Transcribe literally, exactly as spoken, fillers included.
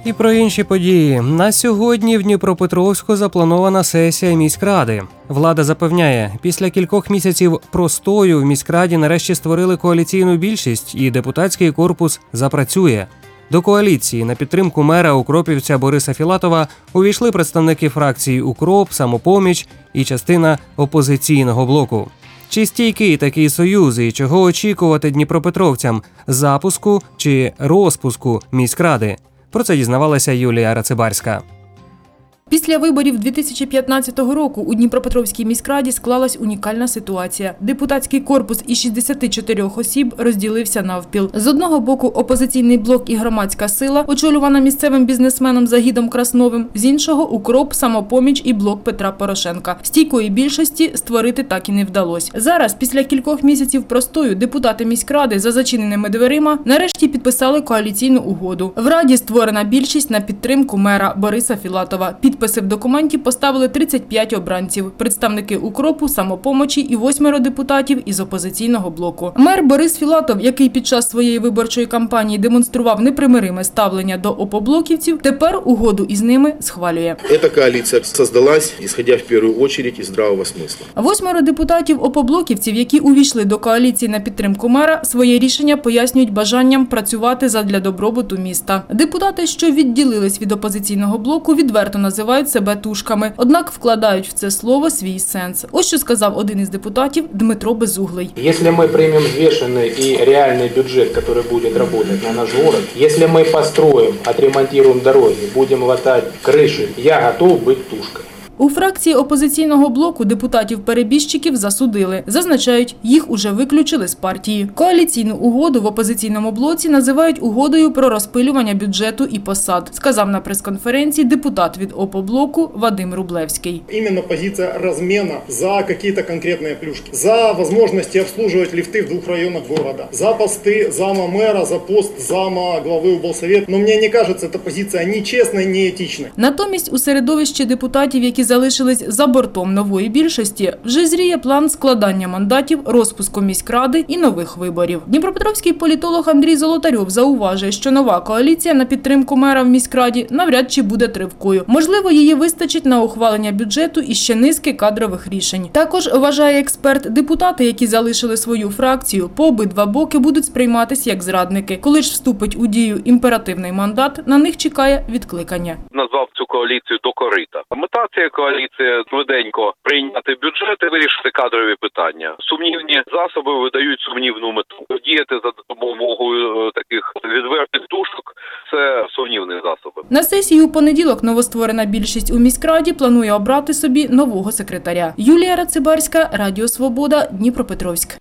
І про інші події. На сьогодні в Дніпропетровську запланована сесія міськради. Влада запевняє, після кількох місяців простою в міськраді нарешті створили коаліційну більшість і депутатський корпус запрацює. До коаліції на підтримку мера укропівця Бориса Філатова увійшли представники фракцій «Укроп», «Самопоміч» і частина опозиційного блоку. Чи стійкий такий союз і чого очікувати дніпропетровцям – запуску чи розпуску міськради? Про це дізнавалася Юлія Рацибарська. Після виборів дві тисячі п'ятнадцятого року у Дніпропетровській міськраді склалась унікальна ситуація. Депутатський корпус із шістдесяти чотирьох осіб розділився навпіл. З одного боку опозиційний блок і громадська сила, очолювана місцевим бізнесменом Загідом Красновим, з іншого – «Укроп», «Самопоміч» і блок Петра Порошенка. Стійкої більшості створити так і не вдалося. Зараз, після кількох місяців простою, депутати міськради за зачиненими дверима нарешті підписали коаліційну угоду. В Раді створена більшість на підтримку мера Бориса Філатова. Підписи в документі поставили тридцять п'ять обранців – представники «Укропу», «Самопомочі» і восьмеро депутатів із опозиційного блоку. Мер Борис Філатов, який під час своєї виборчої кампанії демонстрував непримириме ставлення до опоблоківців, тепер угоду із ними схвалює. Ця коаліція створилась, исходя в першу чергу із здравого смислу. Восьмеро депутатів опоблоківців, які увійшли до коаліції на підтримку мера, своє рішення пояснюють бажанням працювати задля добробуту міста. Депутати, що відділились від опозиційного блоку, відверто називають себе тушками, однак вкладають в це слово свій сенс. Ось що сказав один із депутатів Дмитро Безуглий. Якщо ми приймемо взвішений і реальний бюджет, який буде працювати на наш город, якщо ми построїмо, відремонтуємо дороги, будемо латати криші, я готовий бути тушкою. У фракції опозиційного блоку депутатів-перебіжчиків засудили. Зазначають, їх уже виключили з партії. Коаліційну угоду в опозиційному блоці називають угодою про розпилювання бюджету і посад, сказав на прес-конференції депутат від опоблоку Вадим Рублевський. Іменно позиція розміну за якісь конкретні плюшки, за можливості обслуговувати ліфти в двох районах міста, за пости зама мера, за пост зама глави облсовєту. Но мені не кажеться, ця позиція ні чесна, ні етична. Натомість у середовищі депутатів, які залишились за бортом нової більшості, вже зріє план складання мандатів, розпуску міськради і нових виборів. Дніпропетровський політолог Андрій Золотарьов зауважує, що нова коаліція на підтримку мера в міськраді навряд чи буде тривкою. Можливо, її вистачить на ухвалення бюджету і ще низки кадрових рішень. Також, вважає експерт, депутати, які залишили свою фракцію, по обидва боки будуть сприйматися як зрадники. Коли ж вступить у дію імперативний мандат, на них чекає відкликання. Назвав цю коаліцію до корита. Мета цієї коаліції швиденько прийняти бюджет і вирішити кадрові питання. Сумнівні засоби видають сумнівну мету. Діяти за допомогою таких відвертих тушок – це сумнівні засоби. На сесії у понеділок новостворена більшість у міськраді планує обрати собі нового секретаря. Юлія Рацибарська, Радіо Свобода, Дніпропетровськ.